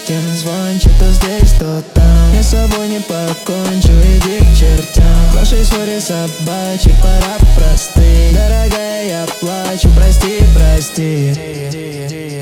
Кем звончик, то здесь, то там. Я с собой не покончу, иди к чертям. В вашей ссоре собачьей пора простыть. Дорогая, я плачу, прости, прости.